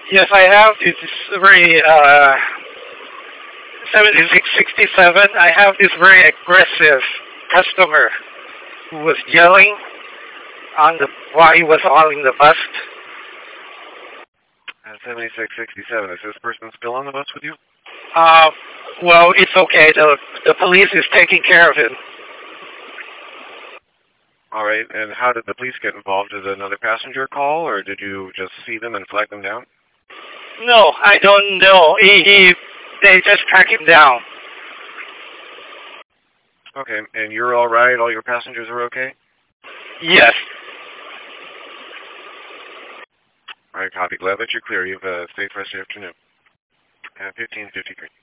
Yes, I have. It's very 7667. I have this very aggressive customer who was yelling on the while he was hauling the bus. 7667. Is this person still on the bus with you? Uh, well, it's okay. The police is taking care of him. All right. And how did the police get involved? Did another passenger call, or did you just see them and flag them down? No, I don't know. They just track him down. Okay. And you're all right? All your passengers are okay? Yes. All right, copy. Glad that you're clear. You have a safe rest of the afternoon. 1553.